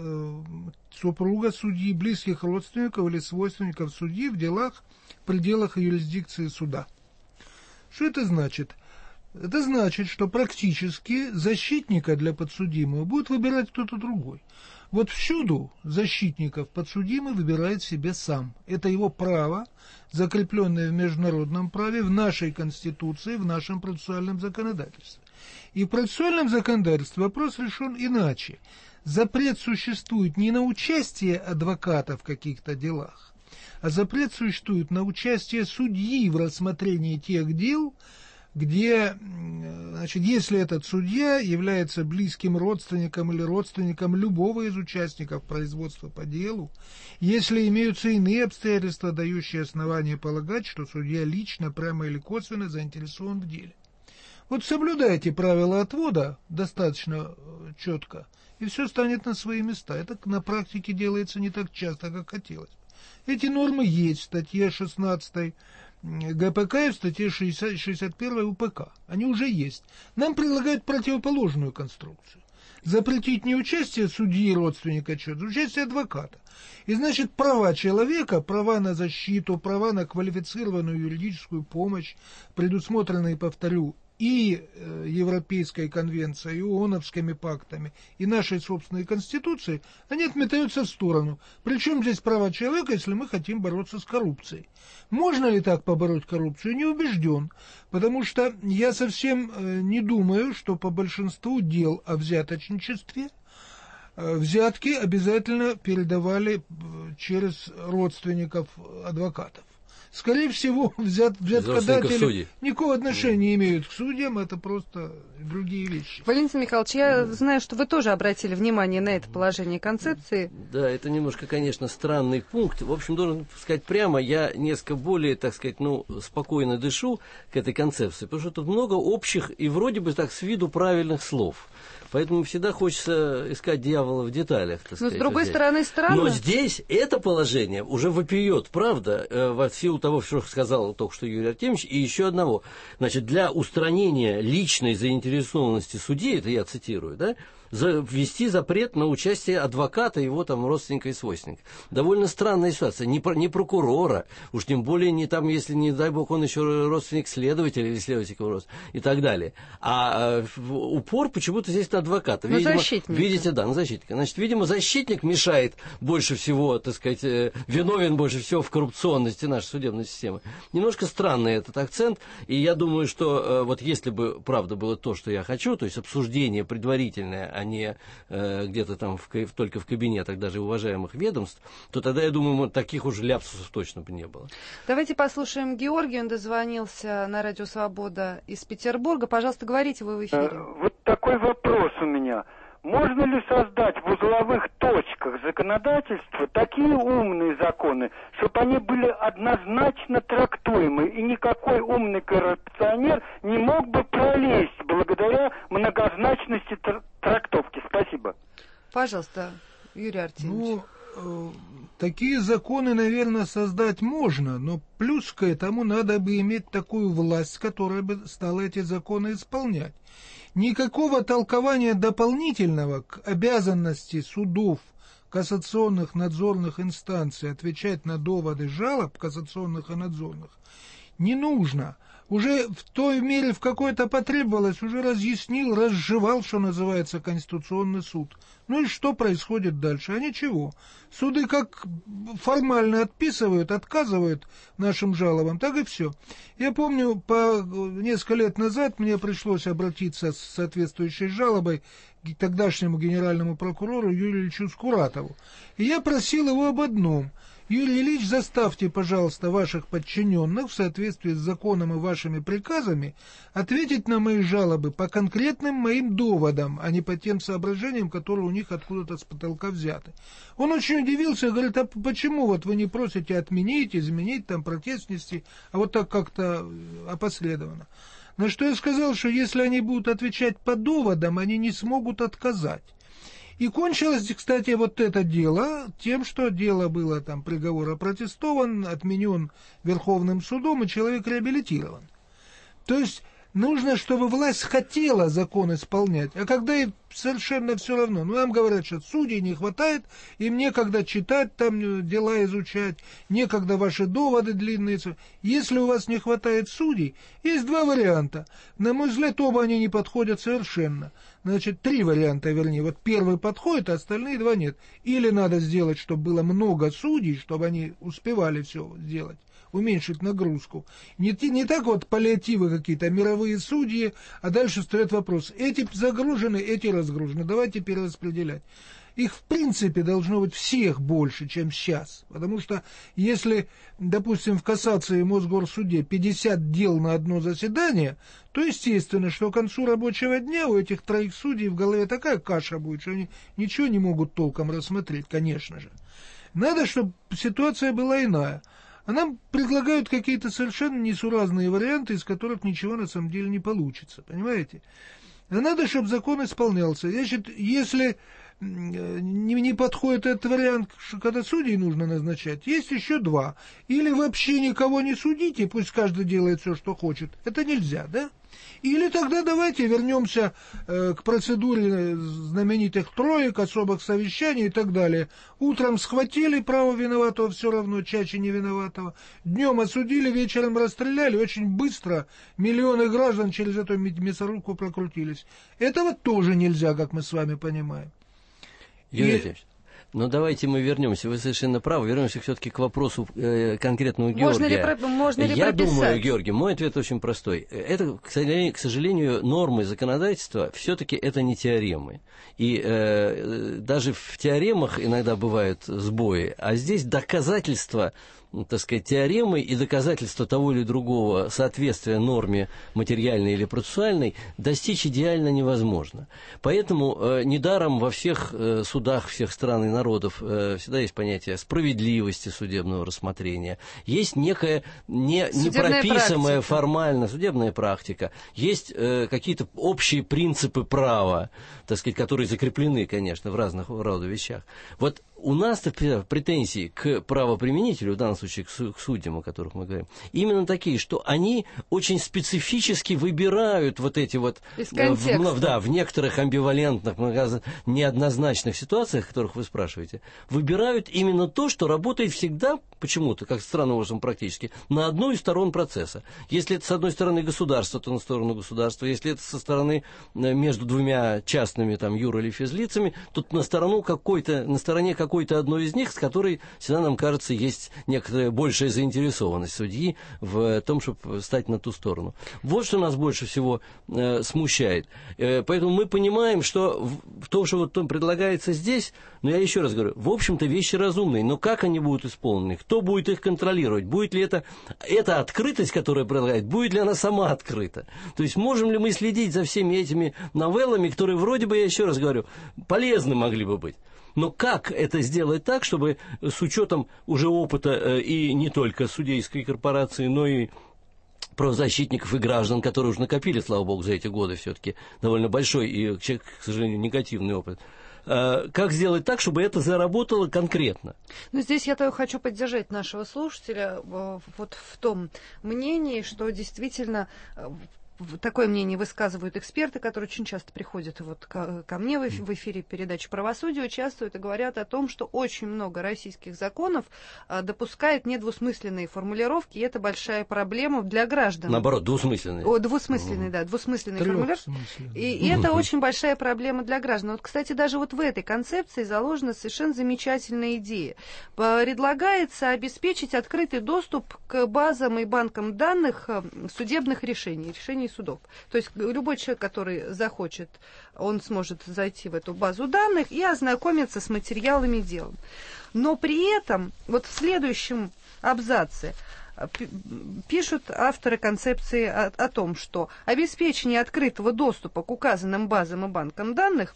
супруга судьи, близких родственников или свойственников судьи в делах в пределах юрисдикции суда. Что это значит? Это значит, что практически защитника для подсудимого будет выбирать кто-то другой. Вот всюду защитников подсудимый выбирает себе сам. Это его право, закрепленное в международном праве, в нашей Конституции, в нашем процессуальном законодательстве. И в процессуальном законодательстве вопрос решен иначе. Запрет существует не на участие адвоката в каких-то делах, а запрет существует на участие судьи в рассмотрении тех дел, где, значит, если этот судья является близким родственником или родственником любого из участников производства по делу, если имеются иные обстоятельства, дающие основания полагать, что судья лично, прямо или косвенно заинтересован в деле. Вот соблюдайте правила отвода достаточно четко, и все станет на свои места. Это на практике делается не так часто, как хотелось. Эти нормы есть в статье 16 ГПК и в статье 61 УПК. Они уже есть. Нам предлагают противоположную конструкцию. Запретить не участие судьи и родственника, а участие адвоката. И значит, права человека, права на защиту, права на квалифицированную юридическую помощь, предусмотренные, повторю, и Европейской конвенцией, и ООНовскими пактами, и нашей собственной Конституцией, они отметаются в сторону. Причем здесь права человека, если мы хотим бороться с коррупцией. Можно ли так побороть коррупцию? Не убежден, потому что я совсем не думаю, что по большинству дел о взяточничестве взятки обязательно передавали через родственников адвокатов. Скорее всего, взяткодатели никакого отношения не имеют к судьям, это просто другие вещи. Валентин Михайлович, я знаю, что вы тоже обратили внимание на это положение концепции. Да, это немножко, конечно, странный пункт. В общем, должен сказать прямо, я несколько более, так сказать, спокойно дышу к этой концепции, потому что тут много общих и вроде бы так с виду правильных слов. Поэтому всегда хочется искать дьявола в деталях, так сказать. Но с другой стороны, странно. Но здесь это положение уже вопиет, правда, в силу того, что сказал только что Юрий Артемьевич, и еще одного. Значит, для устранения личной заинтересованности судьи, это я цитирую, да, ввести запрет на участие адвоката, его там родственника и свойственника. Довольно странная ситуация. Не прокурора, уж тем более не там, если, не дай бог, он еще родственник следователя или следователя и так далее. А упор почему-то здесь на адвоката. На защитника. Видите, да, на защитника. Значит, видимо, защитник мешает больше всего, так сказать, виновен больше всего в коррупционности нашей судебной системы. Немножко странный этот акцент, и я думаю, что вот если бы, правда, было то, что я хочу, то есть обсуждение предварительное, а не где-то там только в кабинетах даже уважаемых ведомств, то тогда, я думаю, таких уже ляпсусов точно бы не было. Давайте послушаем Георгия, он дозвонился на Радио Свобода из Петербурга. Пожалуйста, говорите, вы в эфире. Вот такой вопрос у меня. Можно ли создать в узловых точках законодательства такие умные законы, чтобы они были однозначно трактуемы, и никакой умный коррупционер не мог бы пролезть благодаря многозначности трактовки? Спасибо. Пожалуйста, Юрий Артемьевич. Такие законы, наверное, создать можно, но плюс к этому надо бы иметь такую власть, которая бы стала эти законы исполнять. Никакого толкования дополнительного к обязанности судов, кассационных надзорных инстанций отвечать на доводы жалоб кассационных и надзорных не нужно. Уже в той мере, в какой это потребовалось, уже разъяснил, разжевал, что называется, Конституционный суд. Ну и что происходит дальше? А ничего. Суды как формально отписывают, отказывают нашим жалобам, так и все. Я помню, несколько лет назад мне пришлось обратиться с соответствующей жалобой к тогдашнему генеральному прокурору Юрию Ильичу Скуратову. И я просил его об одном. Юрий Ильич, заставьте, пожалуйста, ваших подчиненных в соответствии с законом и вашими приказами ответить на мои жалобы по конкретным моим доводам, а не по тем соображениям, которые у них откуда-то с потолка взяты. Он очень удивился и говорит, а почему вот вы не просите отменить, изменить, там протест внести, а вот так как-то опосредованно. На что я сказал, что если они будут отвечать по доводам, они не смогут отказать. И кончилось, кстати, вот это дело тем, что дело было, там, приговор опротестован, отменен Верховным судом, и человек реабилитирован. То есть нужно, чтобы власть хотела закон исполнять, а когда ей совершенно все равно. Ну, нам говорят, что судей не хватает, им некогда читать, там дела изучать, некогда ваши доводы длинные. Если у вас не хватает судей, есть два варианта. На мой взгляд, оба они не подходят совершенно. Значит, три варианта, вернее. Вот первый подходит, а остальные два нет. Или надо сделать, чтобы было много судей, чтобы они успевали все сделать, уменьшить нагрузку. Не так вот паллиативы какие-то, мировые судьи, а дальше стоит вопрос. Эти загружены, эти разгружены. Давайте перераспределять. Их, в принципе, должно быть всех больше, чем сейчас. Потому что если, допустим, в кассации и Мосгорсуде 50 дел на одно заседание, то естественно, что к концу рабочего дня у этих троих судей в голове такая каша будет, что они ничего не могут толком рассмотреть, конечно же. Надо, чтобы ситуация была иная. А нам предлагают какие-то совершенно несуразные варианты, из которых ничего на самом деле не получится, понимаете? А надо, чтобы закон исполнялся. Значит, если не подходит этот вариант, когда судей нужно назначать, есть еще два. Или вообще никого не судите, пусть каждый делает все, что хочет. Это нельзя, да? Или тогда давайте вернемся к процедуре знаменитых троек, особых совещаний и так далее. Утром схватили право виноватого, все равно чаще не виноватого. Днем осудили, вечером расстреляли. Очень быстро миллионы граждан через эту мясорубку прокрутились. Этого тоже нельзя, как мы с вами понимаем. Юрий Ильич, но давайте мы вернемся, вы совершенно правы, вернемся все-таки к вопросу конкретного Георгия. Можно ли Я прописать? думаю, Георгий, мой ответ очень простой. Это, к сожалению, нормы законодательства все-таки это не теоремы. И даже в теоремах иногда бывают сбои, а здесь доказательства так сказать, теоремой и доказательства того или другого соответствия норме материальной или процессуальной достичь идеально невозможно. Поэтому недаром во всех судах всех стран и народов всегда есть понятие справедливости судебного рассмотрения. Есть некая непрописанная формально судебная практика. Есть какие-то общие принципы права, так сказать, которые закреплены, конечно, в разных рода вещах. Вот у нас-то претензии к правоприменителю, в данном случае к судьям, о которых мы говорим, именно такие, что они очень специфически выбирают вот эти вот в некоторых амбивалентных, неоднозначных ситуациях, о которых вы спрашиваете, выбирают именно то, что работает всегда, почему-то, как странным образом практически, на одну из сторон процесса. Если это с одной стороны государство, то на сторону государства. Если это со стороны между двумя частными там, юр- или физлицами, то на стороне какой-то одной из них, с которой всегда, нам кажется, есть некоторая большая заинтересованность судьи в том, чтобы стать на ту сторону. Вот что нас больше всего смущает. Поэтому мы понимаем, что то, что вот предлагается здесь, но я еще раз говорю, в общем-то вещи разумные, но как они будут исполнены? Кто будет их контролировать? Будет ли эта открытость, которая предлагает, будет ли она сама открыта? То есть можем ли мы следить за всеми этими новеллами, которые вроде бы, я еще раз говорю, полезны могли бы быть? Но как это сделать так, чтобы с учетом уже опыта и не только судейской корпорации, но и правозащитников и граждан, которые уже накопили, слава богу, за эти годы все-таки довольно большой и, к сожалению, негативный опыт. Как сделать так, чтобы это заработало конкретно? Ну, здесь я хочу поддержать нашего слушателя вот в том мнении, что действительно такое мнение высказывают эксперты, которые очень часто приходят вот ко мне в эфире передачи «Правосудие», участвуют и говорят о том, что очень много российских законов допускает недвусмысленные формулировки, и это большая проблема для граждан. Наоборот, двусмысленные. Двусмысленные формулировки. И это очень большая проблема для граждан. Вот, кстати, даже вот в этой концепции заложена совершенно замечательная идея. Предлагается обеспечить открытый доступ к базам и банкам данных судебных решений судов. То есть любой человек, который захочет, он сможет зайти в эту базу данных и ознакомиться с материалами дела. Но при этом вот в следующем абзаце пишут авторы концепции о том, что обеспечение открытого доступа к указанным базам и банкам данных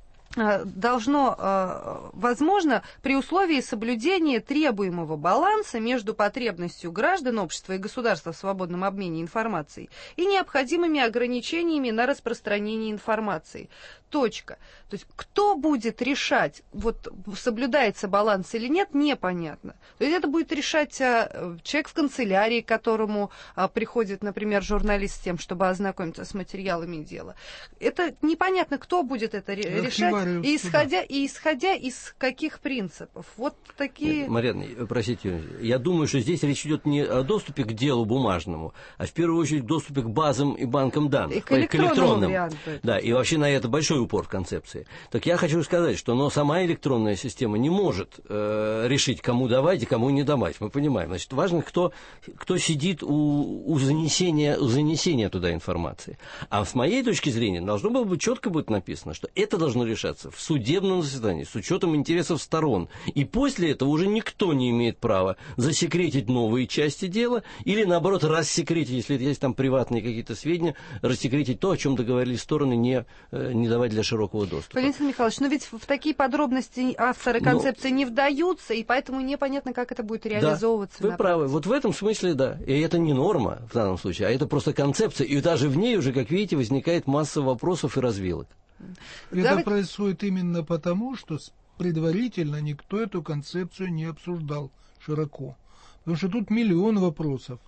должно, возможно, при условии соблюдения требуемого баланса между потребностью граждан, общества и государства в свободном обмене информацией и необходимыми ограничениями на распространение информации. Точка. То есть кто будет решать, вот соблюдается баланс или нет, непонятно. То есть это будет решать человек в канцелярии, к которому приходит, например, журналист с тем, чтобы ознакомиться с материалами дела. Это непонятно, кто будет это решать. И исходя из каких принципов? Вот такие... Марьяна, простите, я думаю, что здесь речь идет не о доступе к делу бумажному, а в первую очередь доступе к базам и банкам данных. И к электронному варианту. Да, и вообще на это большой упор в концепции. Так я хочу сказать, что сама электронная система не может решить, кому давать и кому не давать. Мы понимаем. Значит, важно, кто сидит у занесения туда информации. А с моей точки зрения должно было быть четко будет написано, что это должно решаться в судебном заседании с учетом интересов сторон. И после этого уже никто не имеет права засекретить новые части дела или, наоборот, рассекретить, если есть там приватные какие-то сведения, рассекретить то, о чем договорились стороны, не давать для широкого доступа. Валентин Михайлович, но ведь в такие подробности авторы концепции не вдаются, и поэтому непонятно, как это будет реализовываться. Да, вы правы. Вот в этом смысле, да. И это не норма в данном случае, а это просто концепция. И даже в ней уже, как видите, возникает масса вопросов и развилок. Это происходит именно потому, что предварительно никто эту концепцию не обсуждал широко. Потому что тут миллион вопросов.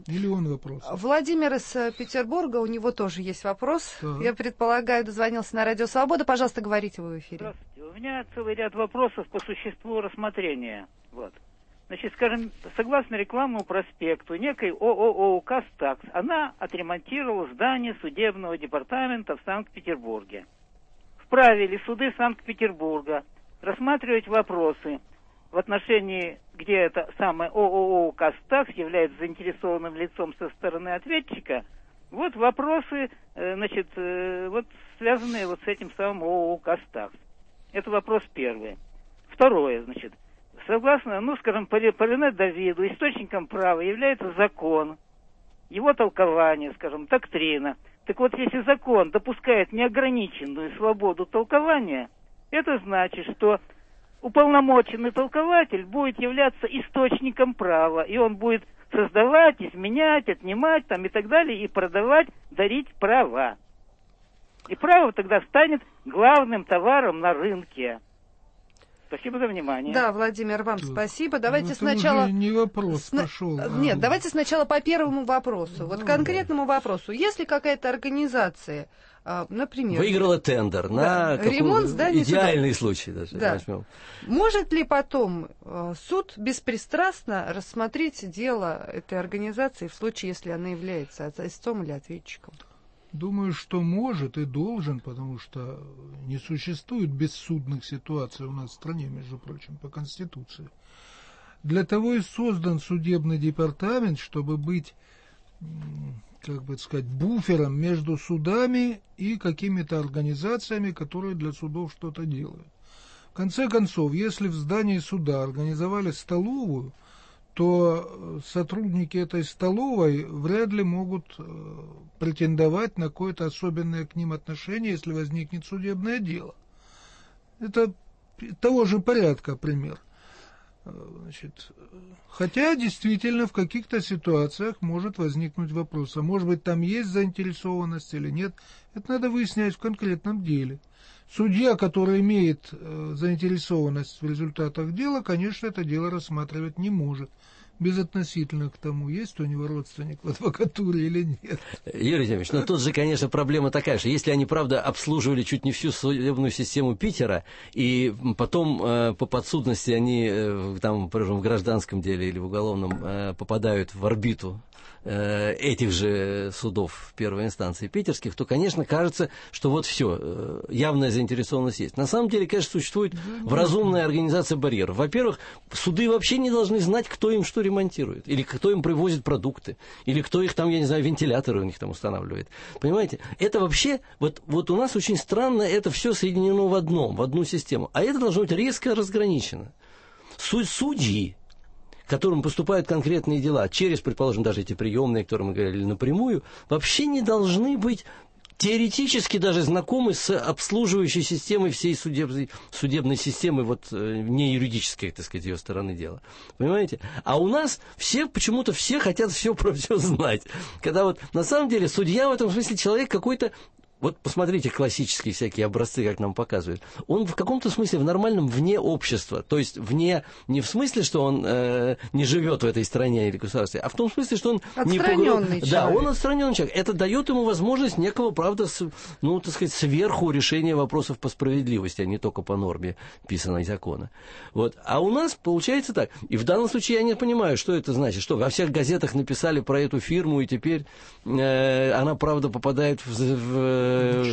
Владимир из Петербурга, у него тоже есть вопрос. Да. Я предполагаю, дозвонился на Радио Свобода. Пожалуйста, говорите вы в эфире. Здравствуйте. У меня целый ряд вопросов по существу рассмотрения. Вот. Значит, скажем, согласно рекламному проспекту некой ООО «Кастакс», она отремонтировала здание судебного департамента в Санкт-Петербурге. Вправе ли суды Санкт-Петербурга рассматривать вопросы в отношении, где это самое ООО «Кастакс» является заинтересованным лицом со стороны ответчика, вот вопросы, значит, вот связанные вот с этим самым ООО «Кастакс». Это вопрос первый. Второе, значит, согласно, по Рене Давиду, источником права является закон, его толкование, доктрина. Так вот, если закон допускает неограниченную свободу толкования, это значит, что уполномоченный толкователь будет являться источником права, и он будет создавать, изменять, отнимать и так далее, и продавать, дарить права. И право тогда станет главным товаром на рынке. Спасибо за внимание. Да, Владимир, вам спасибо. Давайте это сначала... уже не вопрос пошел. Нет, давайте сначала по первому вопросу. Вот конкретному вопросу. Если какая-то организация, например... выиграла тендер на ремонт здания идеальный случай даже. Да. Может ли потом суд беспристрастно рассмотреть дело этой организации в случае, если она является истцом или ответчиком? Думаю, что может и должен, потому что не существует бессудных ситуаций у нас в стране, между прочим, по Конституции. Для того и создан судебный департамент, чтобы быть, буфером между судами и какими-то организациями, которые для судов что-то делают. В конце концов, если в здании суда организовали столовую, то сотрудники этой столовой вряд ли могут претендовать на какое-то особенное к ним отношение, если возникнет судебное дело. Это того же порядка пример. Хотя действительно в каких-то ситуациях может возникнуть вопрос, а может быть там есть заинтересованность или нет, это надо выяснять в конкретном деле. Судья, который имеет заинтересованность в результатах дела, конечно, это дело рассматривать не может, безотносительно к тому, есть у него родственник в адвокатуре или нет. Юрий Зимович, но тут же, конечно, проблема такая, что если они, правда, обслуживали чуть не всю судебную систему Питера, и потом по подсудности они в гражданском деле или в уголовном попадают в орбиту этих же судов первой инстанции питерских, то, конечно, кажется, что вот все, явная заинтересованность есть. На самом деле, конечно, существует разумная организация барьеров. Во-первых, суды вообще не должны знать, кто им что ремонтирует, или кто им привозит продукты, или кто их вентиляторы у них там устанавливает. Понимаете? Это вообще, вот у нас очень странно, это все соединено в одну систему. А это должно быть резко разграничено. Судьи, которым поступают конкретные дела, через, предположим, даже эти приемные, о которых мы говорили напрямую, вообще не должны быть теоретически даже знакомы с обслуживающей системой всей судебной системы, не юридической, ее стороны дела. Понимаете? А у нас почему-то все хотят все про все знать. Когда на самом деле судья в этом смысле человек какой-то. Вот посмотрите классические всякие образцы, как нам показывают. Он в каком-то смысле в нормальном вне общества. То есть вне, не в смысле, что он не живет в этой стране или государстве, а в том смысле, что он отстраненный человек. Да, он отстраненный человек. Это дает ему возможность некого, правда, сверху решения вопросов по справедливости, а не только по норме писаной закона. А у нас получается так. И в данном случае я не понимаю, что это значит. Что во всех газетах написали про эту фирму, и теперь она, правда, попадает в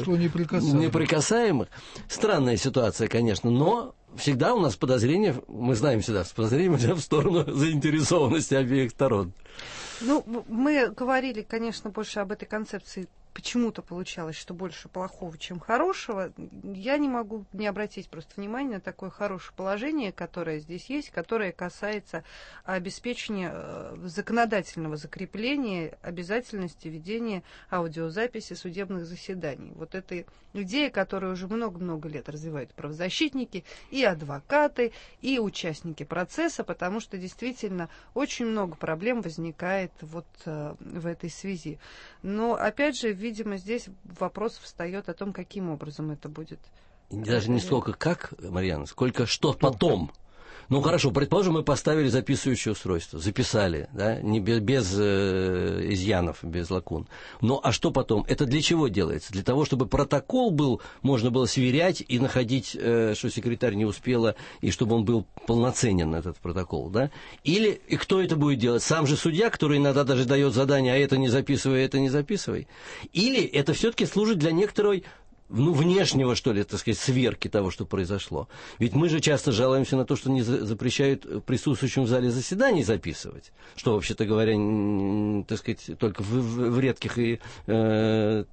неприкасаемых. Странная ситуация, конечно, но всегда у нас подозрение, мы знаем всегда, с подозрением идем в сторону заинтересованности обеих сторон. Мы говорили, конечно, больше об этой концепции. Почему-то получалось, что больше плохого, чем хорошего. Я не могу не обратить просто внимание на такое хорошее положение, которое здесь есть, которое касается обеспечения законодательного закрепления обязательности ведения аудиозаписи судебных заседаний. Вот эта идея, которую уже много-много лет развивают правозащитники, и адвокаты, и участники процесса, потому что действительно очень много проблем возникает в этой связи. Но, опять же, видимо, здесь вопрос встает о том, каким образом это будет. Даже не столько как, Марьяна, сколько что потом. Хорошо, предположим, мы поставили записывающее устройство, записали, да, не без изъянов, без лакун. А что потом? Это для чего делается? Для того, чтобы протокол можно было сверять и находить, что секретарь не успела, и чтобы он был полноценен, этот протокол, да? И кто это будет делать? Сам же судья, который иногда даже дает задание, а это не записывай, это не записывай? Или это все-таки служит для некоторой внешнего, что ли, сверки того, что произошло. Ведь мы же часто жалуемся на то, что не запрещают присутствующим в зале заседаний записывать, что, вообще-то говоря, только в редких и,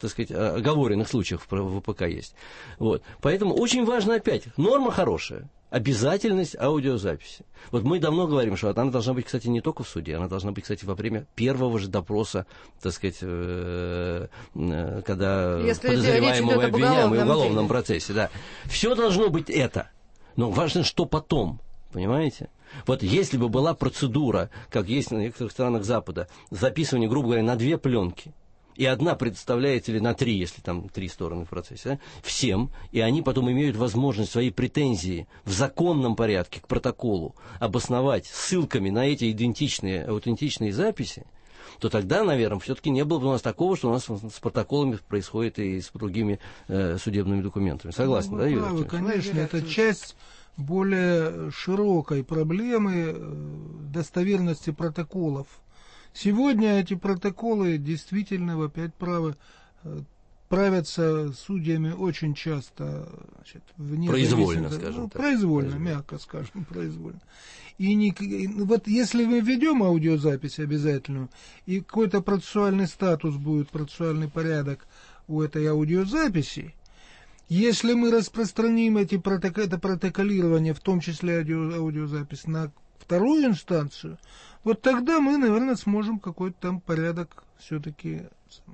оговоренных случаях в ВПК есть. Поэтому очень важно опять, норма хорошая. обязательность аудиозаписи. Вот мы давно говорим, что она должна быть, кстати, не только в суде, она должна быть, кстати, во время первого же допроса, так сказать, когда подозреваемого обвиняем в уголовном процессе. Да. Все должно быть это. Но важно, что потом. Понимаете? Вот если бы была процедура, как есть на некоторых странах Запада, записывание, грубо говоря, на 2 пленки, и одна представляется, или на 3, если там 3 стороны в процессе, да, всем, и они потом имеют возможность свои претензии в законном порядке к протоколу обосновать ссылками на эти аутентичные записи, то тогда, наверное, все-таки не было бы у нас такого, что у нас с протоколами происходит и с другими судебными документами. Согласны, да, Юрий Артемьевич? Конечно, это часть более широкой проблемы достоверности протоколов. Сегодня эти протоколы действительно, вы опять правы, правятся судьями очень часто, значит, вне произвольно, скажем так. Произвольно, мягко скажем, произвольно. И вот если мы введем аудиозапись обязательную, и какой-то процессуальный статус будет, процессуальный порядок у этой аудиозаписи, если мы распространим это протоколирование, в том числе аудиозапись, на вторую инстанцию, вот тогда мы, наверное, сможем какой-то там порядок все-таки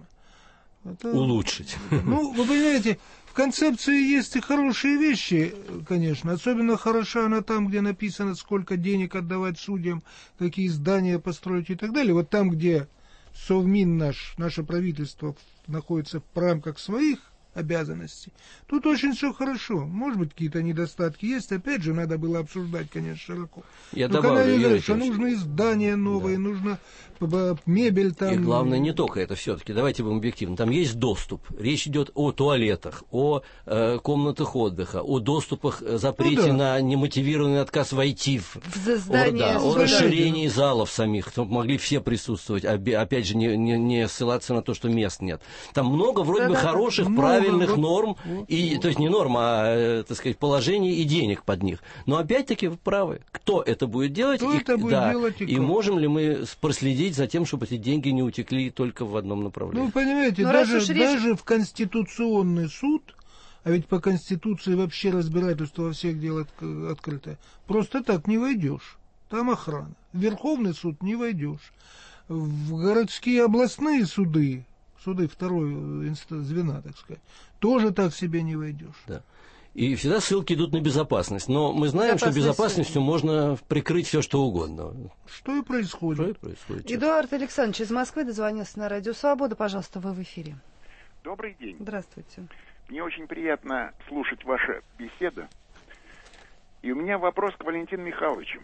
улучшить. Ну, вы понимаете, в концепции есть и хорошие вещи, конечно. Особенно хороша она там, где написано, сколько денег отдавать судьям, какие здания построить и так далее. Вот там, где Совмин наше правительство находится в рамках своих обязанностей, тут очень все хорошо. Может быть, какие-то недостатки есть. Опять же, надо было обсуждать, конечно, широко. Я добавлю, говорят, что нужны издания новые, да, нужно мебель там. И главное, не только это все-таки, давайте будем объективны. Там есть доступ. Речь идет о туалетах, о комнатах отдыха, о доступах, запрете на немотивированный отказ войти в здание, о расширении залов самих, чтобы могли все присутствовать. Опять же, не ссылаться на то, что мест нет. Там много вроде бы хороших, правильных норм, и, то есть не норм, а, так сказать, положений и денег под них. Но опять-таки вы правы. Кто это будет делать? И можем ли мы проследить за тем, чтобы эти деньги не утекли только в одном направлении? Ну, понимаете, даже в Конституционный суд, а ведь по Конституции вообще разбирательство во всех делах открытое, просто так не войдешь. Там охрана. В Верховный суд не войдешь. В городские областные суды второй звена, так сказать, тоже так себе не войдешь. Да. И всегда ссылки идут на безопасность. Но мы знаем, что безопасностью можно прикрыть все, что угодно. Что и происходит. Эдуард Александрович из Москвы дозвонился на Радио Свобода. Пожалуйста, вы в эфире. Добрый день. Здравствуйте. Мне очень приятно слушать ваши беседы. И у меня вопрос к Валентину Михайловичу.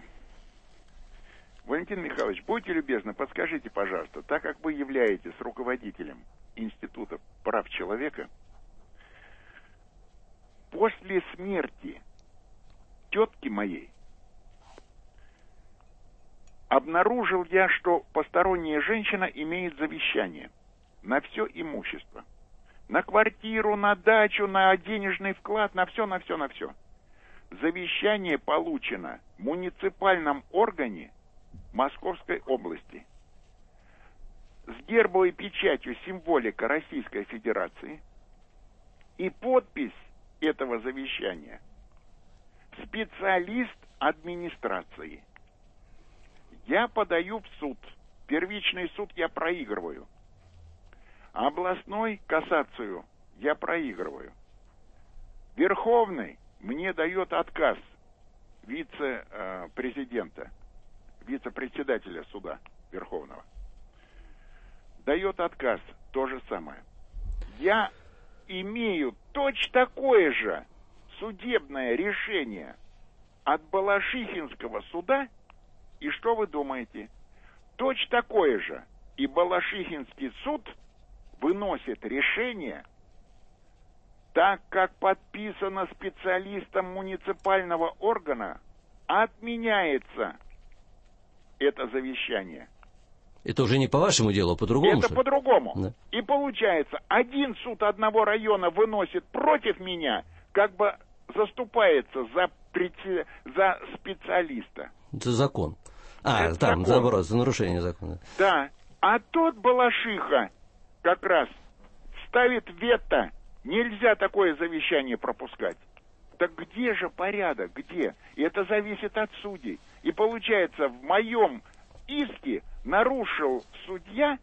Валентин Михайлович, будьте любезны, подскажите, пожалуйста, так как вы являетесь руководителем Института прав человека, после смерти тетки моей обнаружил я, что посторонняя женщина имеет завещание на все имущество. На квартиру, на дачу, на денежный вклад, на все. Завещание получено в муниципальном органе Московской области с гербовой печатью символика Российской Федерации и подпись этого завещания специалист администрации. Я подаю в суд. Первичный суд я проигрываю. Областной кассацию я проигрываю. Верховный мне дает отказ вице-председателя суда Верховного. Дает отказ, то же самое. Я имею точно такое же судебное решение от Балашихинского суда, и что вы думаете? Точно такое же. И Балашихинский суд выносит решение, так как подписано специалистом муниципального органа, отменяется это завещание. Это уже не по вашему делу, а по-другому? Это по-другому. Да. И получается, один суд одного района выносит против меня, как бы заступается за специалиста. Это закон. Там, закон. За нарушение закона. Да. А тот Балашиха как раз ставит вето. Нельзя такое завещание пропускать. Так где же порядок? Где? И это зависит от судей. И получается, в моем иске нарушил судья,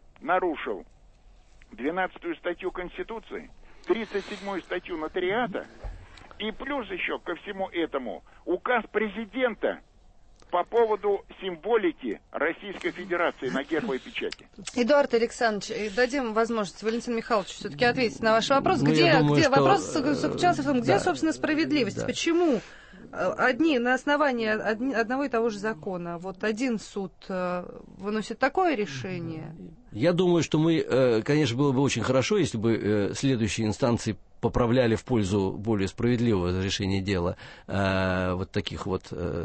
12-ю статью Конституции, 37-ю статью нотариата, и плюс еще ко всему этому указ президента по поводу символики Российской Федерации на гербовой печати. Эдуард Александрович, дадим возможность Валентину Михайловичу все-таки ответить на ваш вопрос. Вопрос заключался в том, где, собственно, справедливость? Да. Почему одни на основании одного и того же закона, вот один суд выносит такое решение? Я думаю, что мы, конечно, было бы очень хорошо, если бы следующие инстанции поправляли в пользу более справедливого разрешения дела вот таких вот,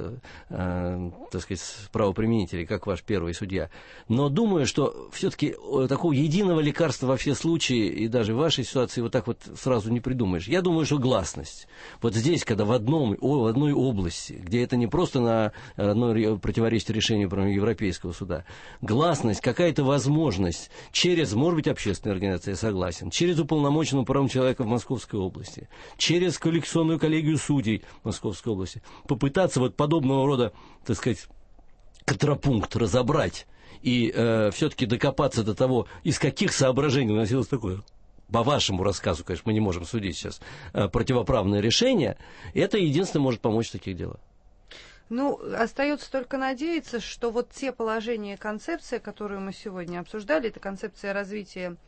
так сказать, правоприменителей, как ваш первый судья. Но думаю, что все-таки такого единого лекарства во все случаи, и даже в вашей ситуации вот так вот сразу не придумаешь. Я думаю, что гласность. Вот здесь, когда в одной области, где это не просто на одной противоречит решению Европейского суда, гласность, какая-то возможность через, может быть, общественная организация, я согласен, через уполномоченного правом человека в Московской области, через коллекционную коллегию судей Московской области, попытаться вот подобного рода, так сказать, контрапункт разобрать и все-таки докопаться до того, из каких соображений выносилось такое, по вашему рассказу, конечно, мы не можем судить сейчас, противоправное решение, это единственное может помочь в таких делах. Ну, остается только надеяться, что вот те положения и концепции, которые мы сегодня обсуждали, это концепция развития,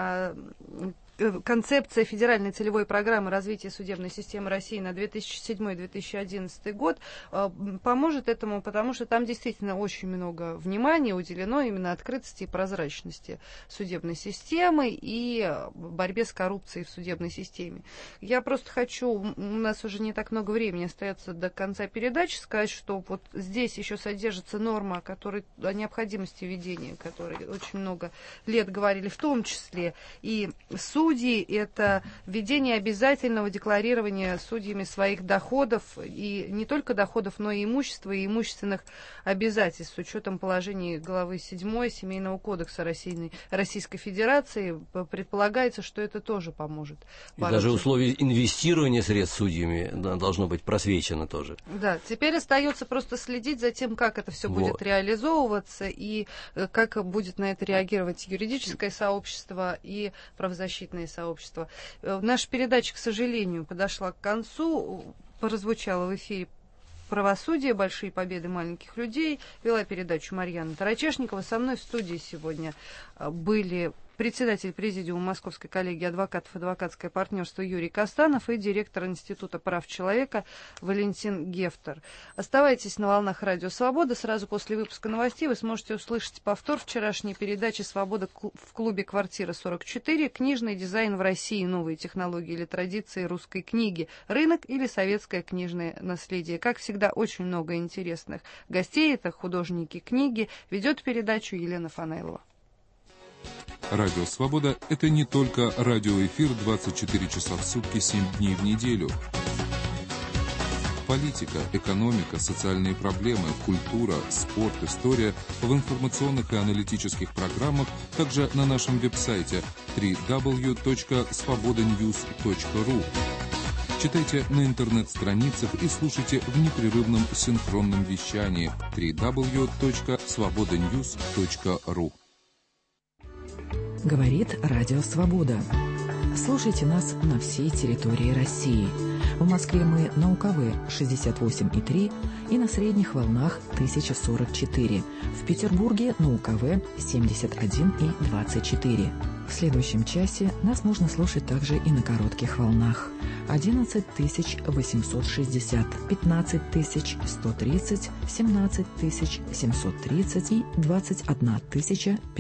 концепция федеральной целевой программы развития судебной системы России на 2007-2011 год поможет этому, потому что там действительно очень много внимания уделено именно открытости и прозрачности судебной системы и борьбе с коррупцией в судебной системе. Я просто хочу, у нас уже не так много времени остается до конца передачи, сказать, что вот здесь еще содержится норма, о необходимости введения, которой очень много лет говорили, в том числе и судьи, это введение обязательного декларирования судьями своих доходов, и не только доходов, но и имущества, и имущественных обязательств, с учетом положений главы 7 Семейного кодекса Российской Федерации. Предполагается, что это тоже поможет. И даже условия инвестирования средств судьями должно быть просвечено тоже. Да, теперь остается просто следить за тем, как это все будет реализовываться, и как будет на это реагировать юридическое сообщество и правозащитное сообщество. Наша передача, к сожалению, подошла к концу. Прозвучала в эфире «Правосудие. Большие победы маленьких людей». Вела передачу Марьяна Тарачешникова. Со мной в студии сегодня были председатель президиума Московской коллегии адвокатов «Адвокатское партнерство» Юрий Костанов и директор Института прав человека Валентин Гефтер. Оставайтесь на волнах Радио Свобода. Сразу после выпуска новостей вы сможете услышать повтор вчерашней передачи «Свобода» в клубе «Квартира 44». Книжный дизайн в России. Новые технологии или традиции русской книги. Рынок или советское книжное наследие. Как всегда, очень много интересных гостей. Это художники книги. Ведет передачу Елена Фанайлова. Радио «Свобода» — это не только радиоэфир 24 часа в сутки, 7 дней в неделю. Политика, экономика, социальные проблемы, культура, спорт, история в информационных и аналитических программах, также на нашем веб-сайте www.svobodanews.ru. Читайте на интернет-страницах и слушайте в непрерывном синхронном вещании www.svobodanews.ru. Говорит Радио Свобода. Слушайте нас на всей территории России. В Москве мы на УКВ 68,3 и на средних волнах 1044. В Петербурге на УКВ 71,24. В следующем часе нас можно слушать также и на коротких волнах. 11860, 15130, 130, 17730 и 21500.